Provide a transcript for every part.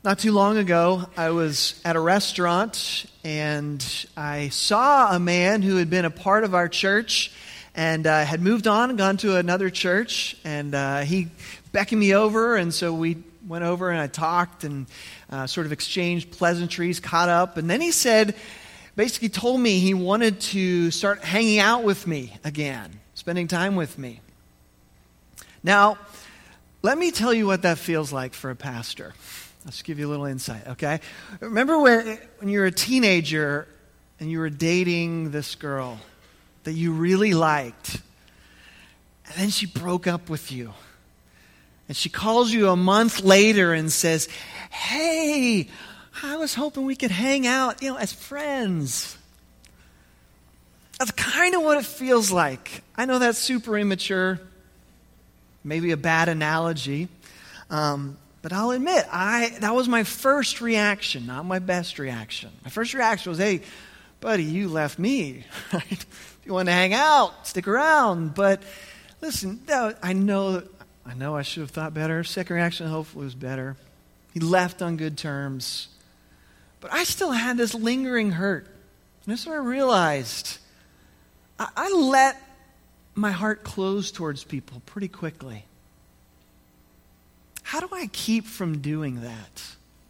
Not too long ago, I was at a restaurant and I saw a man who had been a part of our church and had moved on and gone to another church. And he beckoned me over, and so we went over and I talked and sort of exchanged pleasantries, caught up. And then he said, basically told me he wanted to start hanging out with me again, spending time with me. Now, let me tell you what that feels like for a pastor. I'll just give you a little insight, okay? Remember when you were a teenager and you were dating this girl that you really liked, and then she broke up with you, and she calls you a month later and says, "Hey, I was hoping we could hang out, as friends." That's kind of what it feels like. I know that's super immature, maybe a bad analogy, but I'll admit, that was my first reaction, not my best reaction. My first reaction was, "Hey, buddy, you left me, right? If you want to hang out, stick around." But listen, I know I should have thought better. Second reaction hopefully was better. He left on good terms. But I still had this lingering hurt. And that's what I realized. I let my heart close towards people pretty quickly. How do I keep from doing that?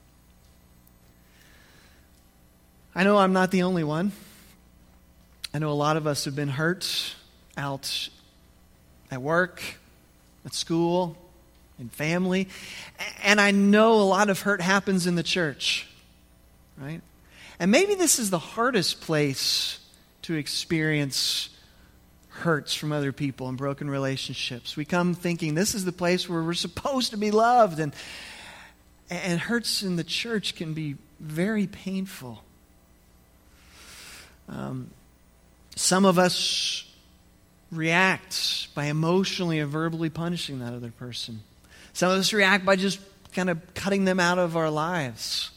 I know I'm not the only one. I know a lot of us have been hurt out at work, at school, in family. And I know a lot of hurt happens in the church, right? And maybe this is the hardest place to experience hurts from other people and broken relationships. We come thinking this is the place where we're supposed to be loved, and hurts in the church can be very painful. Some of us react by emotionally and verbally punishing that other person. Some of us react by just kind of cutting them out of our lives.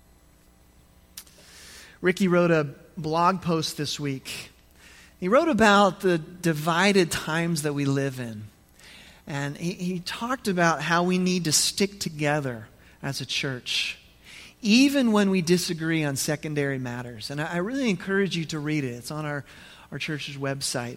Ricky wrote a blog post this week. He wrote about the divided times that we live in. And he talked about how we need to stick together as a church, even when we disagree on secondary matters. And I really encourage you to read it. It's on our church's website.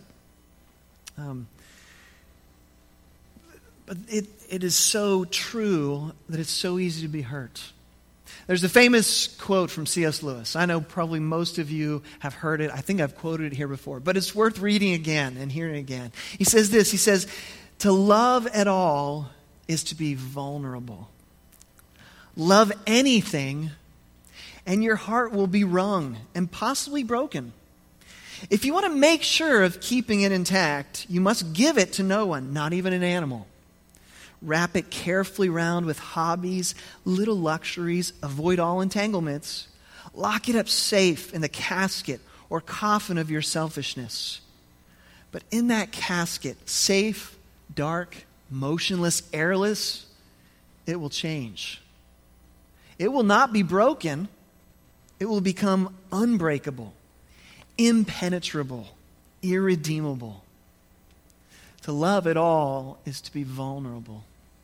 But it is so true that it's so easy to be hurt. There's a famous quote from C.S. Lewis. I know probably most of you have heard it. I think I've quoted it here before, but it's worth reading again and hearing again. He says this, he says, "To love at all is to be vulnerable. Love anything, and your heart will be wrung and possibly broken. If you want to make sure of keeping it intact, you must give it to no one, not even an animal. Wrap it carefully round with hobbies, little luxuries, avoid all entanglements. Lock it up safe in the casket or coffin of your selfishness. But in that casket, safe, dark, motionless, airless, it will change. It will not be broken. It will become unbreakable, impenetrable, irredeemable. To love at all is to be vulnerable."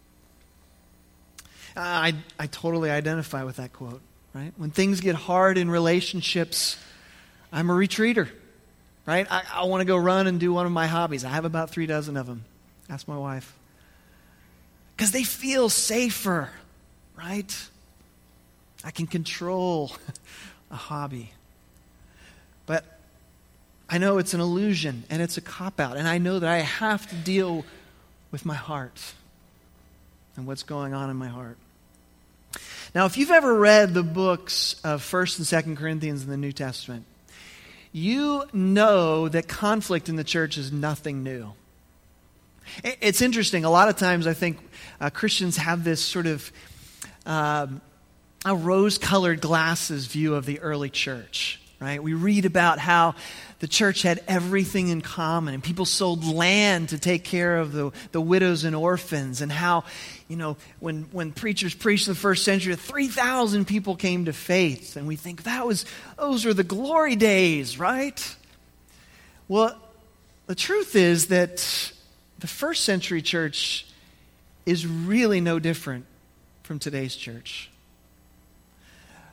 I totally identify with that quote, right? When things get hard in relationships, I'm a retreater, right? I want to go run and do one of my hobbies. I have about 3 dozen of them. Ask my wife. Because they feel safer, right? I can control a hobby. But I know it's an illusion and it's a cop-out, and I know that I have to deal with my heart and what's going on in my heart. Now, if you've ever read the books of 1st and 2nd Corinthians in the New Testament, you know that conflict in the church is nothing new. It's interesting. A lot of times I think Christians have this sort of a rose-colored glasses view of the early church. Right? We read about how the church had everything in common, and people sold land to take care of the widows and orphans, and how, when preachers preached in the first century, 3,000 people came to faith, and we think those are the glory days, right? Well, the truth is that the first century church is really no different from today's church.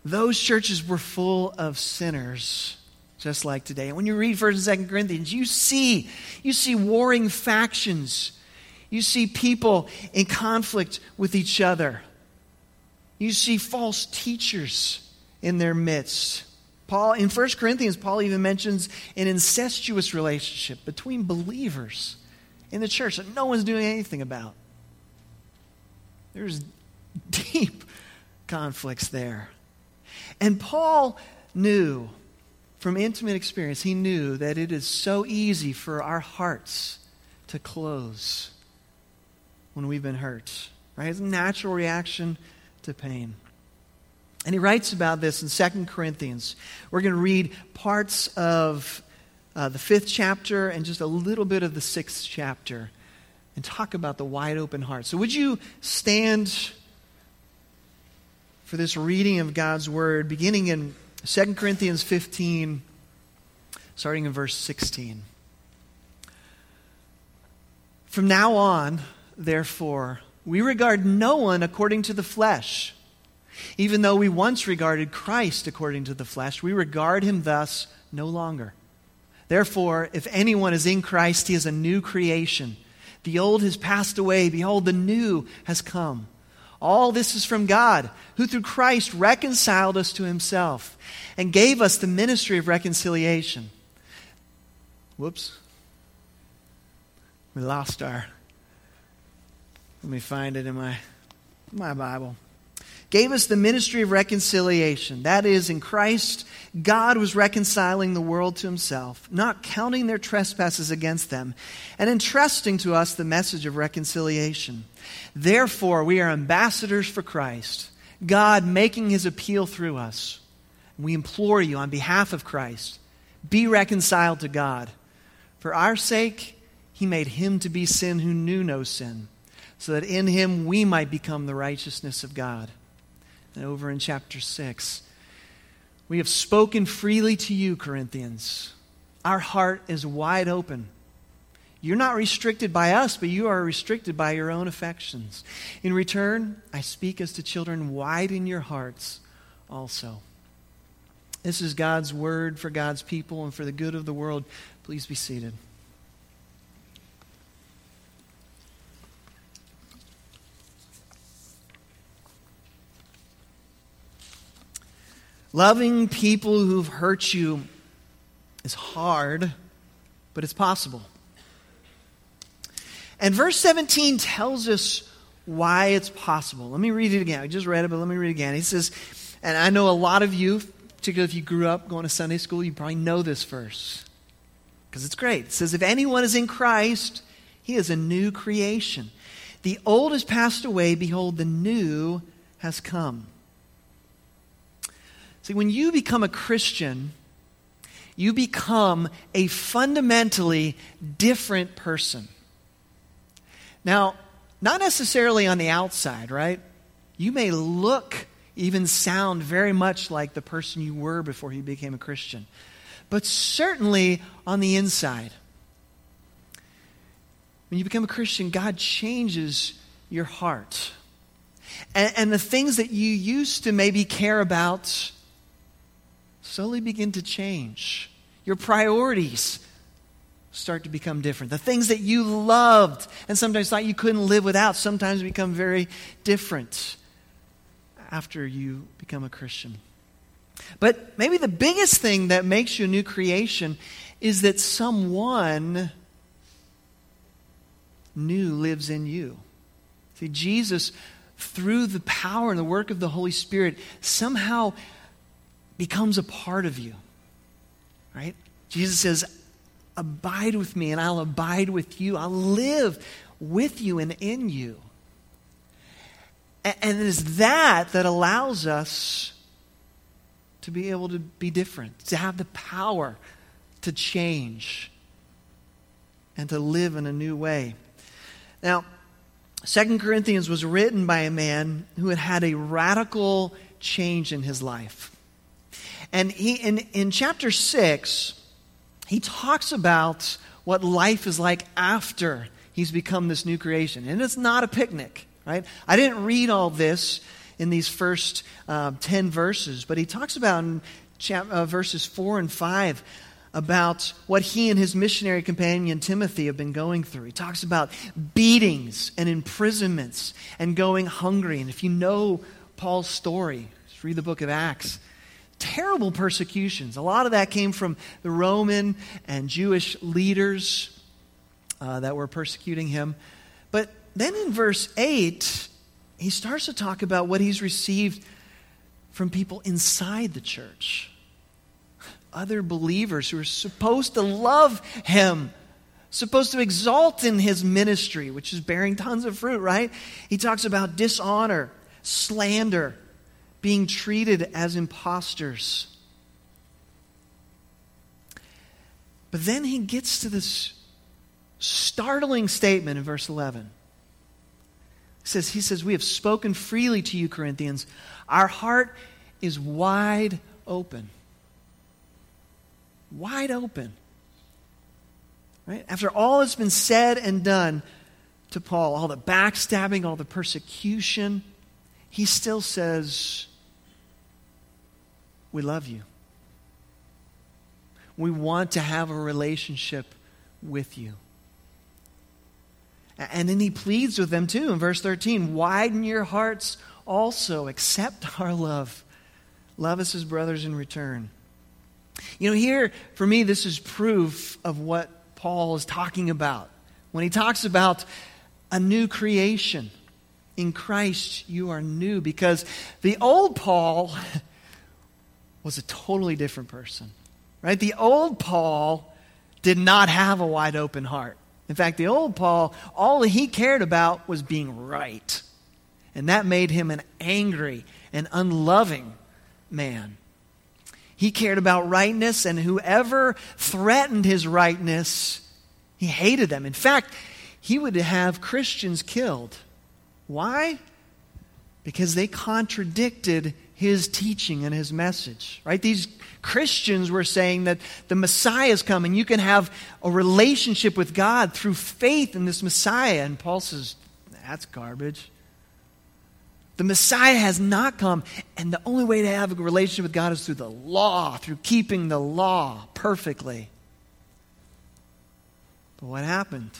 those churches were full of sinners, just like today. And when you read 1st and 2nd Corinthians, you see warring factions. You see people in conflict with each other. You see false teachers in their midst. Paul, in 1 Corinthians, Paul even mentions an incestuous relationship between believers in the church that no one's doing anything about. There's deep conflicts there. And Paul knew, from intimate experience, he knew that it is so easy for our hearts to close when we've been hurt. Right? It's a natural reaction to pain. And he writes about this in 2 Corinthians. We're going to read parts of the 5th chapter and just a little bit of the 6th chapter and talk about the wide open heart. So would you stand for this reading of God's Word, beginning in 2 Corinthians 15, starting in verse 16. From now on, therefore, we regard no one according to the flesh. Even though we once regarded Christ according to the flesh, we regard him thus no longer. Therefore, if anyone is in Christ, he is a new creation. The old has passed away. Behold, the new has come. All this is from God, who through Christ reconciled us to himself and gave us the ministry of reconciliation. Whoops. We lost our... Let me find it in my Bible. Gave us the ministry of reconciliation. That is, in Christ, God was reconciling the world to himself, not counting their trespasses against them, and entrusting to us the message of reconciliation. Therefore, we are ambassadors for Christ, God making his appeal through us. We implore you on behalf of Christ, be reconciled to God. For our sake, he made him to be sin who knew no sin, so that in him we might become the righteousness of God. And over in chapter 6, we have spoken freely to you, Corinthians. Our heart is wide open. You're not restricted by us, but you are restricted by your own affections. In return, I speak as to children, widen your hearts also. This is God's word for God's people and for the good of the world. Please be seated. Loving people who've hurt you is hard, but it's possible. And verse 17 tells us why it's possible. Let me read it again. I just read it, but let me read it again. He says, and I know a lot of you, particularly if you grew up going to Sunday school, you probably know this verse because it's great. It says, if anyone is in Christ, he is a new creation. The old has passed away. Behold, the new has come. See, when you become a Christian, you become a fundamentally different person. Now, not necessarily on the outside, right? You may look, even sound very much like the person you were before you became a Christian. But certainly on the inside. When you become a Christian, God changes your heart. And the things that you used to maybe care about slowly begin to change. Your priorities start to become different. The things that you loved and sometimes thought you couldn't live without sometimes become very different after you become a Christian. But maybe the biggest thing that makes you a new creation is that someone new lives in you. See, Jesus, through the power and the work of the Holy Spirit, somehow becomes a part of you, right? Jesus says, abide with me and I'll abide with you. I'll live with you and in you. And it is that allows us to be able to be different, to have the power to change and to live in a new way. Now, 2 Corinthians was written by a man who had had a radical change in his life. And he, in chapter 6, he talks about what life is like after he's become this new creation. And it's not a picnic, right? I didn't read all this in these first 10 verses. But he talks about in verses 4 and 5 about what he and his missionary companion Timothy have been going through. He talks about beatings and imprisonments and going hungry. And if you know Paul's story, just read the book of Acts. Terrible persecutions. A lot of that came from the Roman and Jewish leaders that were persecuting him. But then in verse 8, he starts to talk about what he's received from people inside the church. Other believers who are supposed to love him, supposed to exalt in his ministry, which is bearing tons of fruit, right? He talks about dishonor, slander, being treated as imposters. But then he gets to this startling statement in verse 11. He says, we have spoken freely to you, Corinthians. Our heart is wide open. Wide open. Right? After all that's been said and done to Paul, all the backstabbing, all the persecution, he still says, we love you. We want to have a relationship with you. And then he pleads with them too in verse 13, widen your hearts also, accept our love. Love us as brothers in return. You know, here, for me, this is proof of what Paul is talking about. When he talks about a new creation. In Christ, you are new. Because the old Paul was a totally different person. Right? The old Paul did not have a wide open heart. In fact, the old Paul, all he cared about was being right. And that made him an angry and unloving man. He cared about rightness, and whoever threatened his rightness, he hated them. In fact, he would have Christians killed. Why? Because they contradicted his teaching and his message. Right? These Christians were saying that the Messiah is coming. You can have a relationship with God through faith in this Messiah. And Paul says, that's garbage. The Messiah has not come, and the only way to have a relationship with God is through the law, through keeping the law perfectly. But what happened?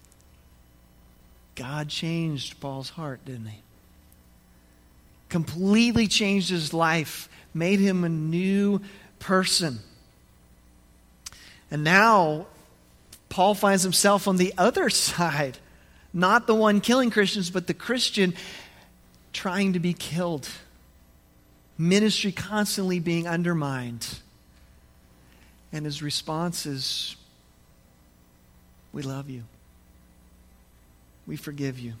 God changed Paul's heart, didn't he? Completely changed his life, made him a new person. And now, Paul finds himself on the other side. Not the one killing Christians, but the Christian trying to be killed. Ministry constantly being undermined. And his response is, we love you. We forgive you.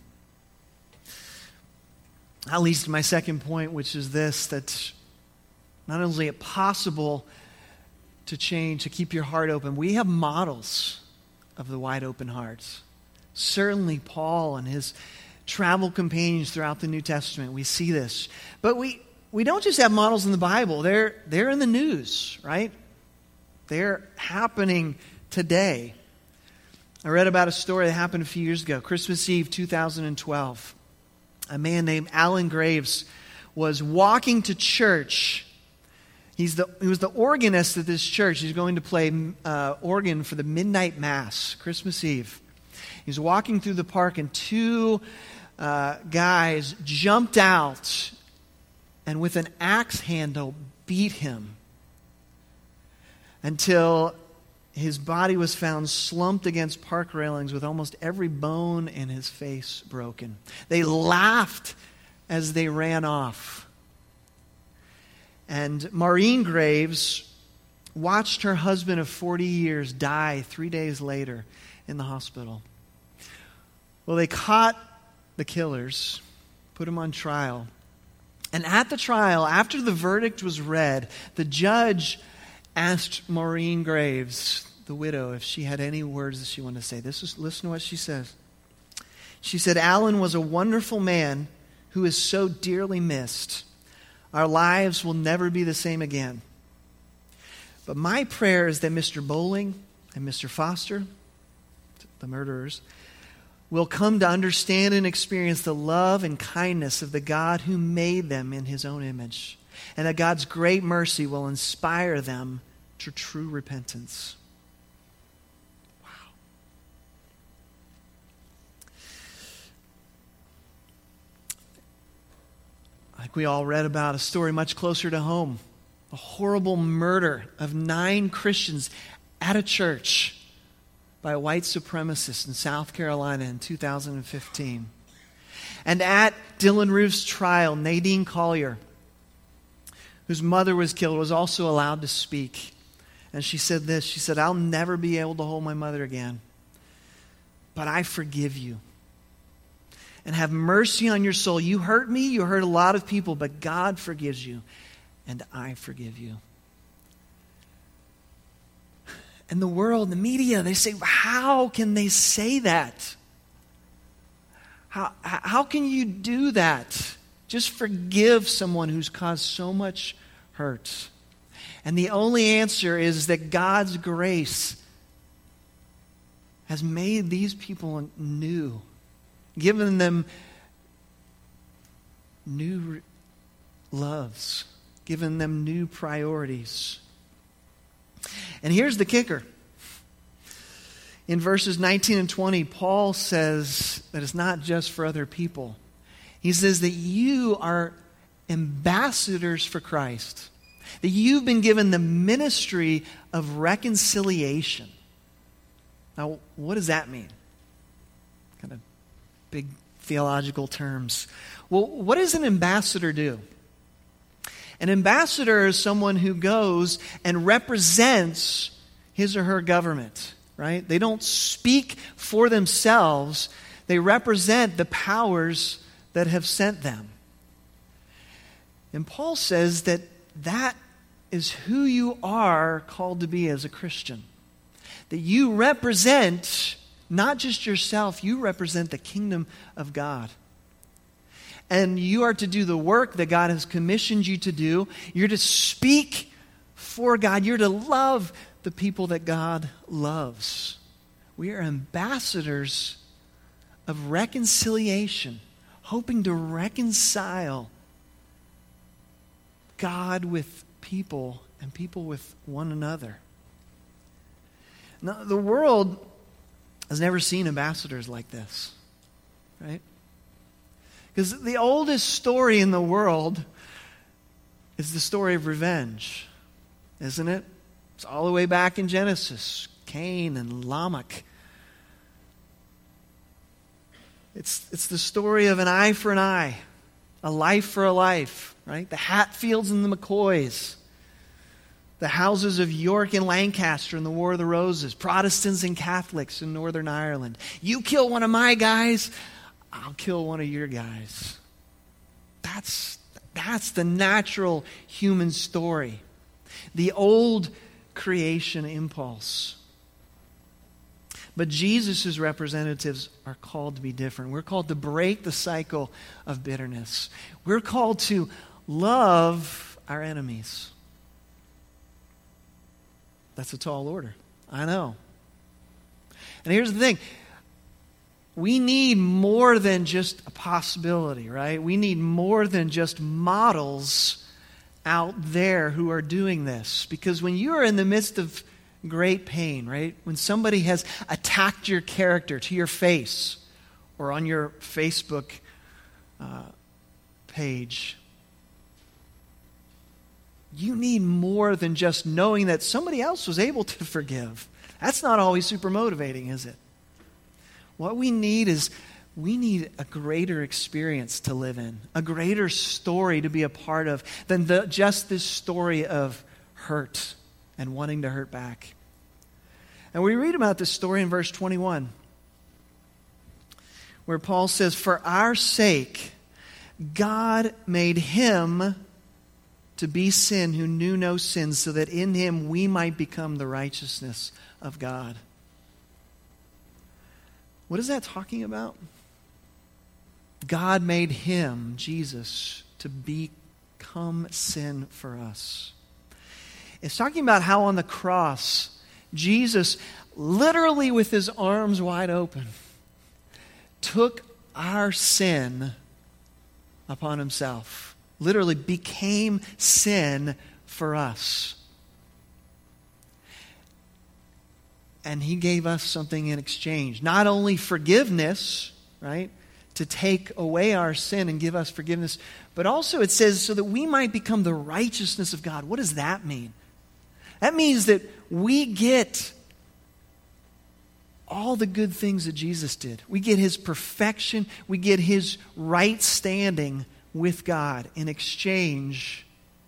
That leads to my second point, which is this, that not only is it possible to change, to keep your heart open, we have models of the wide open hearts. Certainly Paul and his travel companions throughout the New Testament, we see this. But we don't just have models in the Bible. They're in the news, right? They're happening today. I read about a story that happened a few years ago, Christmas Eve 2012. A man named Alan Graves was walking to church. He was the organist at this church. He's going to play organ for the midnight mass, Christmas Eve. He's walking through the park, and two guys jumped out and with an axe handle beat him until his body was found slumped against park railings with almost every bone in his face broken. They laughed as they ran off. And Maureen Graves watched her husband of 40 years die 3 days later in the hospital. Well, they caught the killers, put them on trial. And at the trial, after the verdict was read, the judge asked Maureen Graves, the widow, if she had any words that she wanted to say. Listen to what she says. She said, Alan was a wonderful man who is so dearly missed. Our lives will never be the same again. But my prayer is that Mr. Bowling and Mr. Foster, the murderers, will come to understand and experience the love and kindness of the God who made them in his own image, and that God's great mercy will inspire them to true repentance. Wow. Like we all read about a story much closer to home, a horrible murder of 9 Christians at a church by a white supremacist in South Carolina in 2015. And at Dylan Roof's trial, Nadine Collier, whose mother was killed, was also allowed to speak. And she said this, she said, "I'll never be able to hold my mother again, but I forgive you. And have mercy on your soul. You hurt me, you hurt a lot of people, but God forgives you, and I forgive you." And the world, the media, they say, how can they say that? How can you do that? Just forgive someone who's caused so much hurt. And the only answer is that God's grace has made these people new, given them new loves, given them new priorities. And here's the kicker. In verses 19 and 20, Paul says that it's not just for other people. He says that you are ambassadors for Christ, that you've been given the ministry of reconciliation. Now, what does that mean? Kind of big theological terms. Well, what does an ambassador do? An ambassador is someone who goes and represents his or her government, right? They don't speak for themselves. They represent the powers that have sent them. And Paul says that that is who you are called to be as a Christian. That you represent not just yourself, you represent the kingdom of God. And you are to do the work that God has commissioned you to do. You're to speak for God. You're to love the people that God loves. We are ambassadors of reconciliation, hoping to reconcile God with people and people with one another. Now, the world has never seen ambassadors like this, right? Because the oldest story in the world is the story of revenge, isn't it? It's all the way back in Genesis, Cain and Lamech. It's the story of an eye for an eye, a life for a life, right? The Hatfields and the McCoys, the houses of York and Lancaster in the War of the Roses, Protestants and Catholics in Northern Ireland. You kill one of my guys, I'll kill one of your guys. That's the natural human story. The old creation impulse. But Jesus' representatives are called to be different. We're called to break the cycle of bitterness. We're called to love our enemies. That's a tall order. I know. And here's the thing. We need more than just a possibility, right? We need more than just models out there who are doing this. Because when you are in the midst of great pain, right? When somebody has attacked your character to your face or on your Facebook page, you need more than just knowing that somebody else was able to forgive. That's not always super motivating, is it? What we need is a greater experience to live in, a greater story to be a part of than just this story of hurt and wanting to hurt back. And we read about this story in verse 21, where Paul says, "For our sake, God made him to be sin who knew no sin, so that in him we might become the righteousness of God." What is that talking about? God made him, Jesus, to become sin for us. It's talking about how on the cross, Jesus, literally with his arms wide open, took our sin upon himself. Literally became sin for us. And he gave us something in exchange. Not only forgiveness, right, to take away our sin and give us forgiveness, but also it says so that we might become the righteousness of God. What does that mean? That means that we get all the good things that Jesus did. We get his perfection. We get his right standing with God in exchange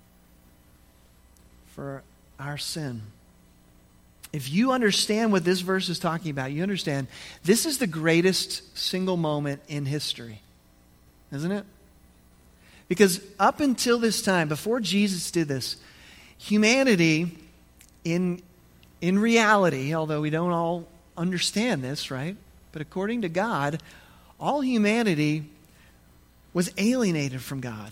for our sin. If you understand what this verse is talking about, you understand this is the greatest single moment in history, isn't it? Because up until this time, before Jesus did this, humanity in reality, although we don't all understand this, right? But according to God, all humanity was alienated from God.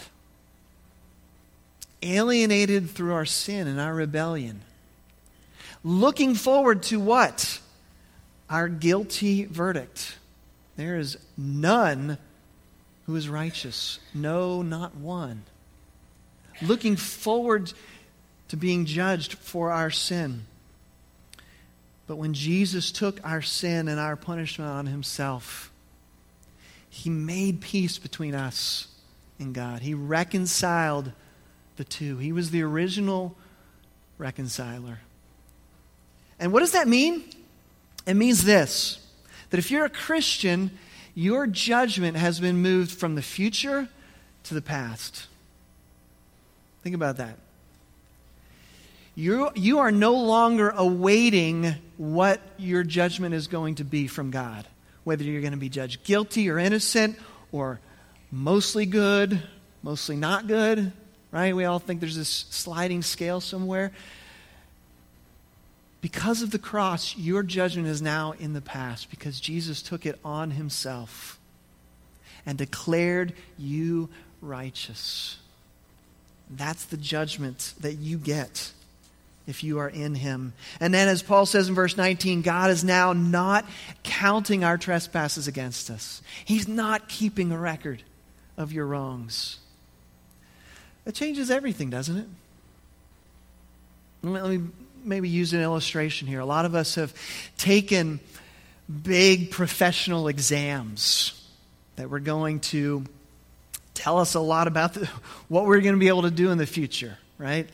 Alienated through our sin and our rebellion. Looking forward to what? Our guilty verdict. There is none who is righteous. No, not one. Looking forward to being judged for our sin. But when Jesus took our sin and our punishment on himself, he made peace between us and God. He reconciled the two. He was the original reconciler. And what does that mean? It means this, that if you're a Christian, your judgment has been moved from the future to the past. Think about that. You are no longer awaiting what your judgment is going to be from God. Whether you're going to be judged guilty or innocent or mostly good, mostly not good, right? We all think there's this sliding scale somewhere. Because of the cross, your judgment is now in the past because Jesus took it on himself and declared you righteous. That's the judgment that you get if you are in him. And then as Paul says in verse 19, God is now not counting our trespasses against us. He's not keeping a record of your wrongs. That changes everything, doesn't it? Let me maybe use an illustration here. A lot of us have taken big professional exams that were going to tell us a lot about what we're going to be able to do in the future, right?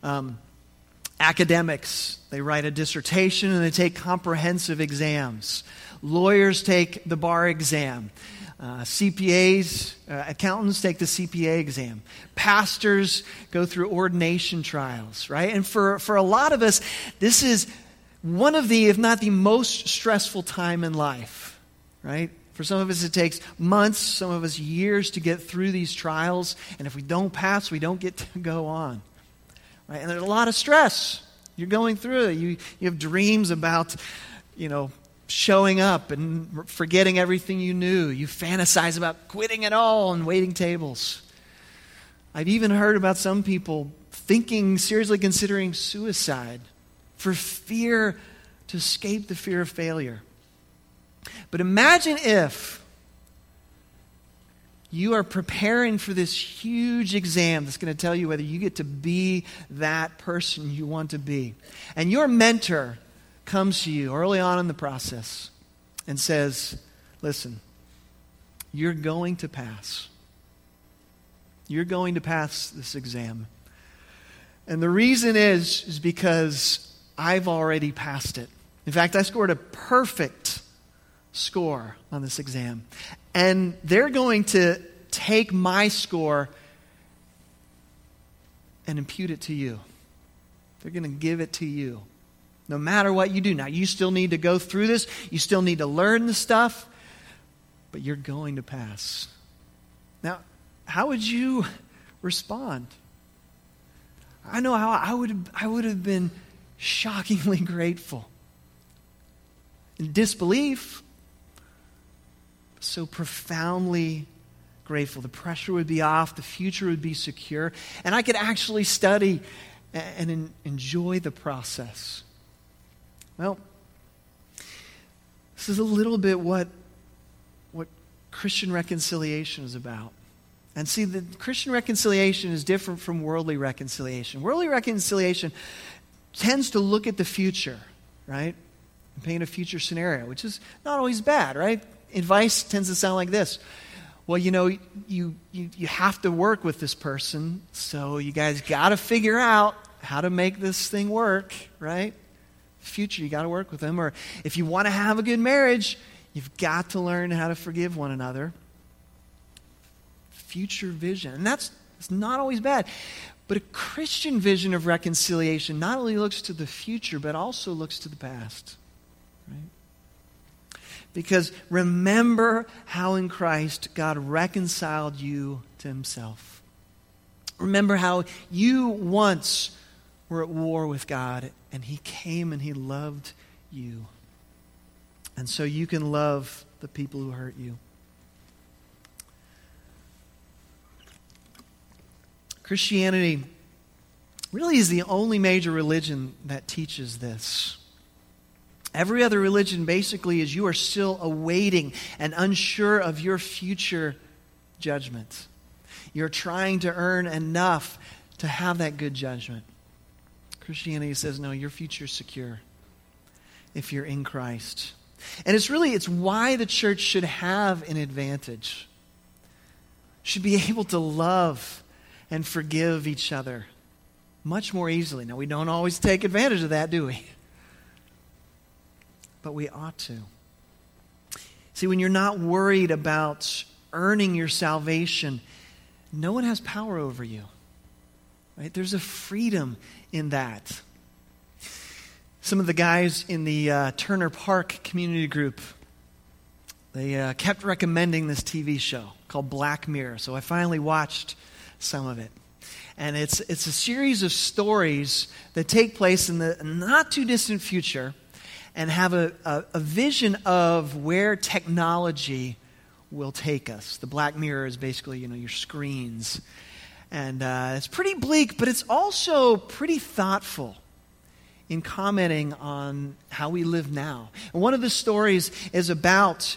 Academics, they write a dissertation and they take comprehensive exams. Lawyers take the bar exam. CPAs, accountants take the CPA exam. Pastors go through ordination trials, right? And for a lot of us, this is one of the, if not the most stressful time in life, right? For some of us, it takes months, some of us years to get through these trials. And if we don't pass, we don't get to go on, right? And there's a lot of stress. You're going through it. You have dreams about, showing up and forgetting everything you knew. You fantasize about quitting it all and waiting tables. I've even heard about some people seriously considering suicide for fear to escape the fear of failure. But imagine if you are preparing for this huge exam that's going to tell you whether you get to be that person you want to be. And your mentor comes to you early on in the process and says, listen, you're going to pass. You're going to pass this exam. And the reason is because I've already passed it. In fact, I scored a perfect score on this exam. And they're going to take my score and impute it to you. They're going to give it to you. No matter what you do. Now, you still need to go through this. You still need to learn the stuff. But you're going to pass. Now, how would you respond? I know how I would have been shockingly grateful. In disbelief, so profoundly grateful. The pressure would be off. The future would be secure. And I could actually study and enjoy the process. Well, this is a little bit what Christian reconciliation is about. And see, the Christian reconciliation is different from worldly reconciliation. Worldly reconciliation tends to look at the future, right? And paint a future scenario, which is not always bad, right? Advice tends to sound like this. Well, you have to work with this person, so you guys got to figure out how to make this thing work, right? Future, you got to work with them. Or if you want to have a good marriage, you've got to learn how to forgive one another. Future vision. And it's not always bad. But a Christian vision of reconciliation not only looks to the future, but also looks to the past. Right? Because remember how in Christ God reconciled you to himself. Remember how you once were at war with God, and he came and he loved you. And so you can love the people who hurt you. Christianity really is the only major religion that teaches this. Every other religion basically is you are still awaiting and unsure of your future judgment. You're trying to earn enough to have that good judgment. Christianity says, no, your future is secure if you're in Christ. And it's why the church should have an advantage. Should be able to love and forgive each other much more easily. Now, we don't always take advantage of that, do we? But we ought to. See, when you're not worried about earning your salvation, no one has power over you. Right? There's a freedom in that. Some of the guys in the Turner Park community group, they kept recommending this TV show called Black Mirror. So I finally watched some of it. And it's a series of stories that take place in the not too distant future and have a vision of where technology will take us. The Black Mirror is basically, your screens. And it's pretty bleak, but it's also pretty thoughtful in commenting on how we live now. And one of the stories is about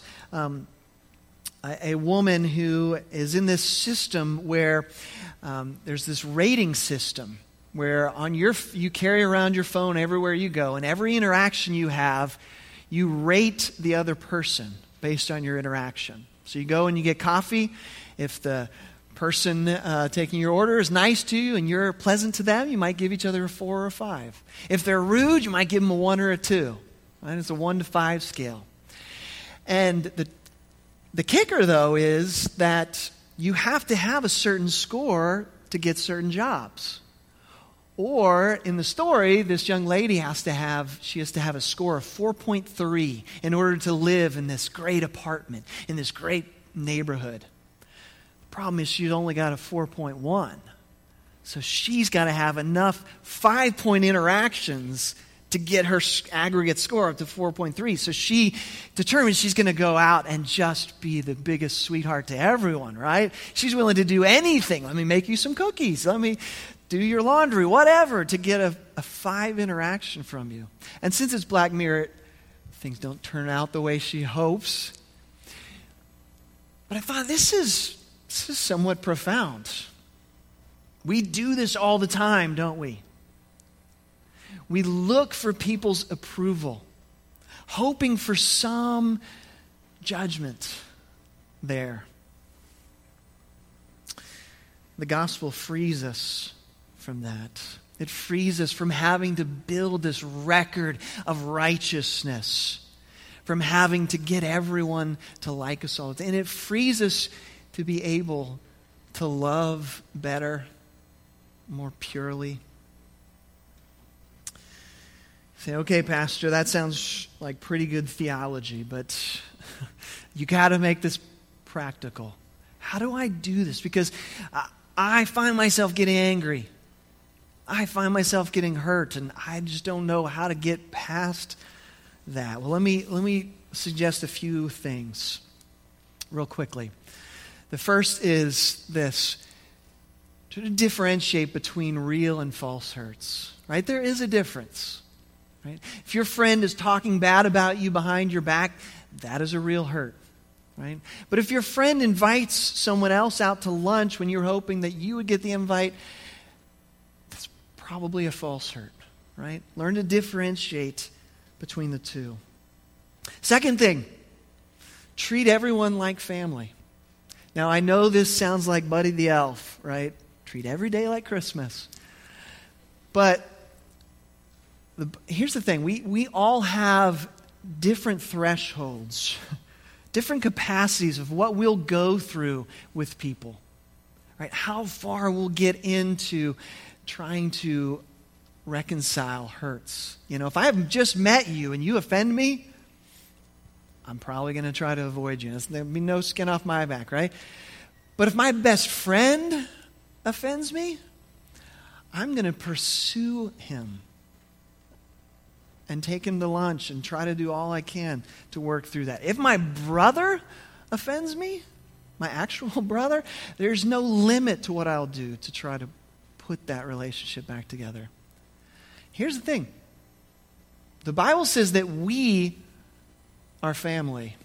a woman who is in this system where there's this rating system where you carry around your phone everywhere you go, and every interaction you have, you rate the other person based on your interaction. So you go and you get coffee. If the person taking your order is nice to you and you're pleasant to them, you might give each other a 4 or a 5. If they're rude, you might give them a 1 or a 2. Right? It's a 1 to 5 scale. And the kicker, though, is that you have to have a certain score to get certain jobs. Or, in the story, this young lady has to have a score of 4.3 in order to live in this great apartment, in this great neighborhood. The problem is she's only got a 4.1. So she's got to have enough 5-point interactions to get her aggregate score up to 4.3. So she determines she's going to go out and just be the biggest sweetheart to everyone, right? She's willing to do anything. Let me make you some cookies. Let me do your laundry, whatever, to get a 5 interaction from you. And since it's Black Mirror, things don't turn out the way she hopes. But I thought this is somewhat profound. We do this all the time, don't we? We look for people's approval, hoping for some judgment there. The gospel frees us from that. It frees us from having to build this record of righteousness, from having to get everyone to like us all the time. And it frees us to be able to love better, more purely. Say, okay, Pastor, that sounds like pretty good theology, but you got to make this practical. How do I do this? Because I find myself getting angry. I find myself getting hurt, and I just don't know how to get past that. Well, let me suggest a few things real quickly. The first is this: to differentiate between real and false hurts. Right? There is a difference. Right? If your friend is talking bad about you behind your back, that is a real hurt. right? But if your friend invites someone else out to lunch when you're hoping that you would get the invite, that's probably a false hurt, right? Learn to differentiate between the two. Second thing, treat everyone like family. Now, I know this sounds like Buddy the Elf, right? Treat every day like Christmas. But here's the thing. We all have different thresholds, different capacities of what we'll go through with people, right? How far we'll get into trying to reconcile hurts. You know, if I have just met you and you offend me, I'm probably going to try to avoid you. There'll be no skin off my back, right? But if my best friend offends me, I'm going to pursue him and take him to lunch and try to do all I can to work through that. If my brother offends me, my actual brother, there's no limit to what I'll do to try to put that relationship back together. Here's the thing. The Bible says that we are family.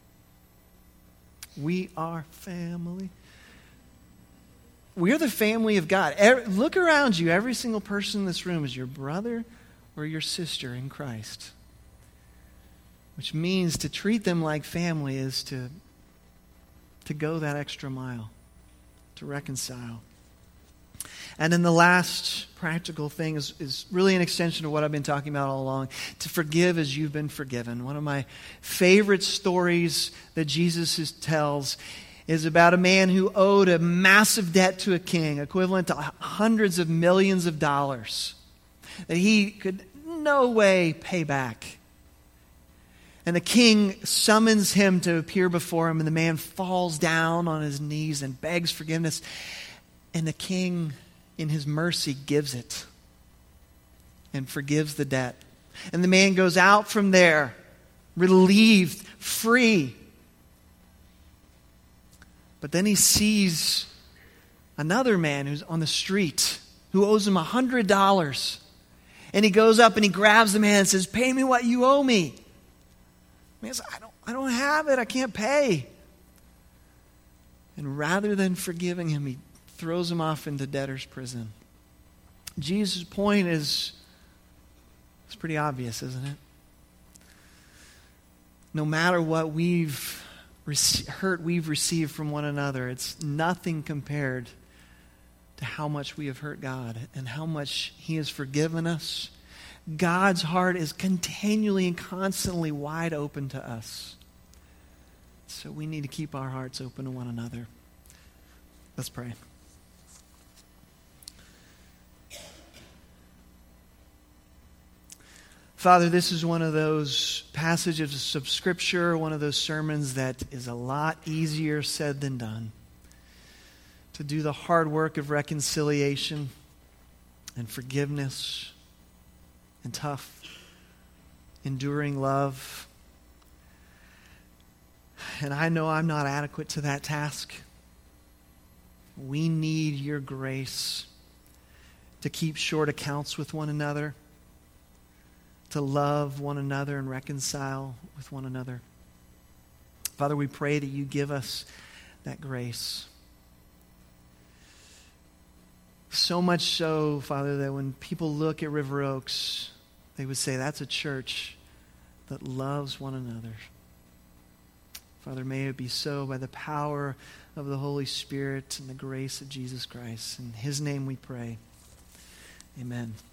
We are family. We're the family of God. Look around you. Every single person in this room is your brother or your sister in Christ. Which means to treat them like family is to go that extra mile, to reconcile. And then the last practical thing is really an extension of what I've been talking about all along. To forgive as you've been forgiven. One of my favorite stories that Jesus tells is about a man who owed a massive debt to a king, equivalent to hundreds of millions of dollars, that he could no way pay back. And the king summons him to appear before him, and the man falls down on his knees and begs forgiveness. And the king, in his mercy, gives it and forgives the debt. And the man goes out from there, relieved, free. But then he sees another man who's on the street who owes him $100. And he goes up and he grabs the man and says, "Pay me what you owe me." The man says, I don't have it. I can't pay. And rather than forgiving him, he throws him off into debtor's prison. Jesus' point is pretty obvious, isn't it? No matter what hurt we've received from one another, it's nothing compared to how much we have hurt God and how much He has forgiven us. God's heart is continually and constantly wide open to us. So we need to keep our hearts open to one another. Let's pray. Father, this is one of those passages of Scripture, one of those sermons that is a lot easier said than done. To do the hard work of reconciliation and forgiveness and tough, enduring love. And I know I'm not adequate to that task. We need your grace to keep short accounts with one another, to love one another and reconcile with one another. Father, we pray that you give us that grace. So much so, Father, that when people look at River Oaks, they would say, that's a church that loves one another. Father, may it be so by the power of the Holy Spirit and the grace of Jesus Christ. In His name we pray. Amen.